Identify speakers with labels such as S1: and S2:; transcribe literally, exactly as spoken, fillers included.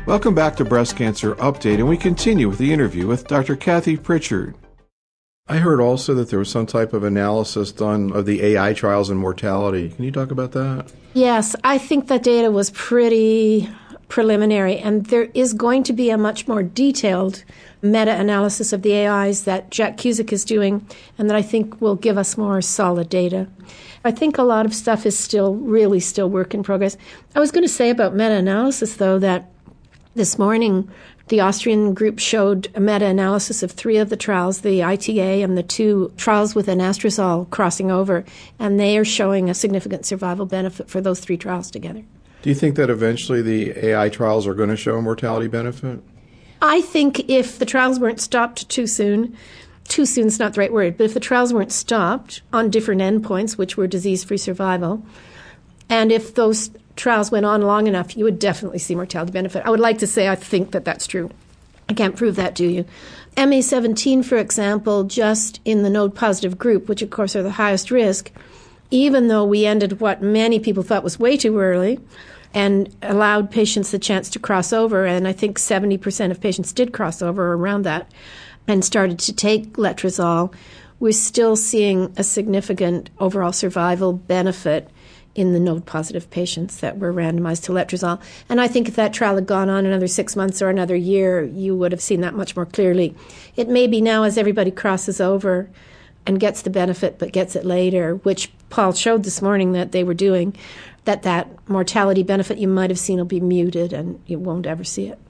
S1: Welcome back to Breast Cancer Update, and we continue with the interview with Doctor Kathy Pritchard. I heard also that there was some type of analysis done of the A I trials and mortality. Can you talk about that? Yes,
S2: I think that data was pretty preliminary, and there is going to be a much more detailed meta-analysis of the A Is that Jack Cusick is doing, and that I think will give us more solid data. I think a lot of stuff is still really still work in progress. I was going to say about meta-analysis, though, that this morning the Austrian group showed a meta-analysis of three of the trials, the I T A and the two trials with anastrozole crossing over, and they are showing a significant survival benefit for those three trials together.
S1: Do you think that eventually the A I trials are going to show a mortality benefit?
S2: I think if the trials weren't stopped too soon, too soon is not the right word, but if the trials weren't stopped on different endpoints, which were disease-free survival, and if those trials went on long enough, you would definitely see mortality benefit. I would like to say I think that that's true. I can't prove that to you. M A seventeen, for example, just in the node-positive group, which of course are the highest risk, even though we ended what many people thought was way too early and allowed patients the chance to cross over, and I think seventy percent of patients did cross over around that and started to take letrozole, we're still seeing a significant overall survival benefit in the node-positive patients that were randomized to letrozole. And I think if that trial had gone on another six months or another year, you would have seen that much more clearly. It may be now as everybody crosses over and gets the benefit but gets it later, which Paul showed this morning that they were doing, that that mortality benefit you might have seen will be muted and you won't ever see it.